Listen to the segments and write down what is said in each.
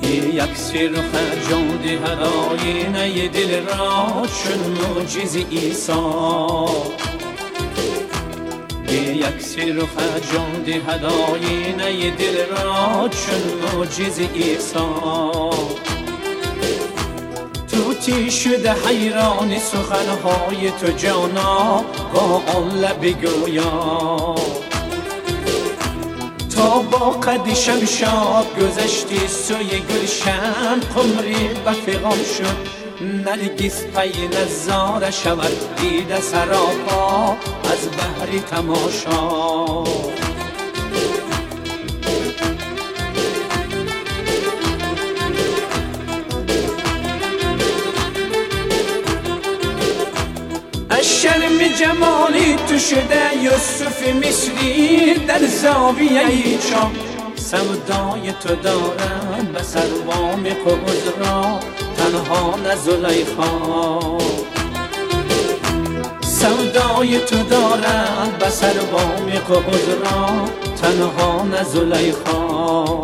یک سر خرجان دهد آینه دل را چون معجز عیسی. یک سر خرجان دهد آینه دل را چون معجز عیسی. طوطی شده حیران سخنهای تو جانا با آن لب گویا. تا با قد شمشاد گذشتی سوی گلشن، قمری به فغان شد نرگس پی نظاره شود دیده سراپا از بحر تماشا. از شرم جمالی تو شده یوسف مصری در زاویه چام. سودای تو دارند به سروام قوز را تنها نه زلیخا. سودای تو دارند به سروام قوز را تنها نه زلیخا.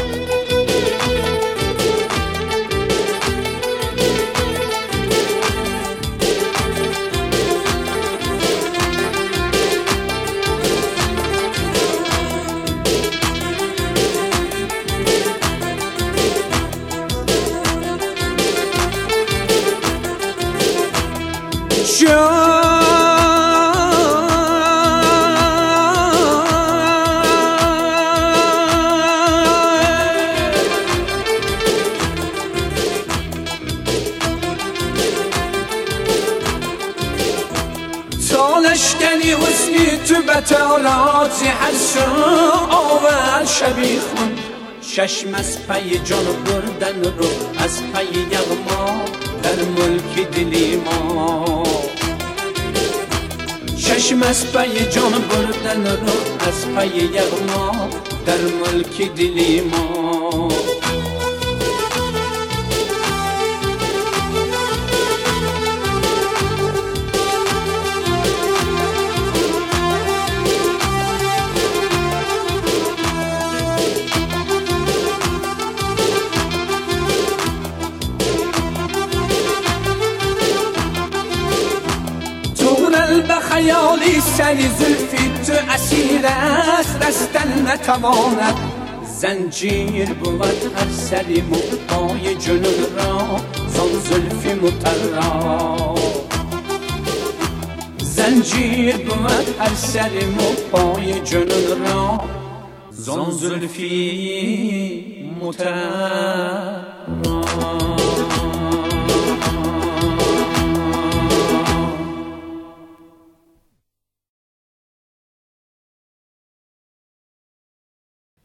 لشکری حسنی تو بطالات هر سو آور شبی خون. چشم از پی جان بردن رو از پی یغما در ملک دلی ما. چشم از پی جان بردن رو از پی یغما در ملک دلی ما. به خیالی سری زلفی تو اسیر است رستن نتواند. زنجیر بود هر سری موهای جنون را زان زلفی مطرا. زنجیر بود هر سری موهای جنون را زان زلفی مطرا.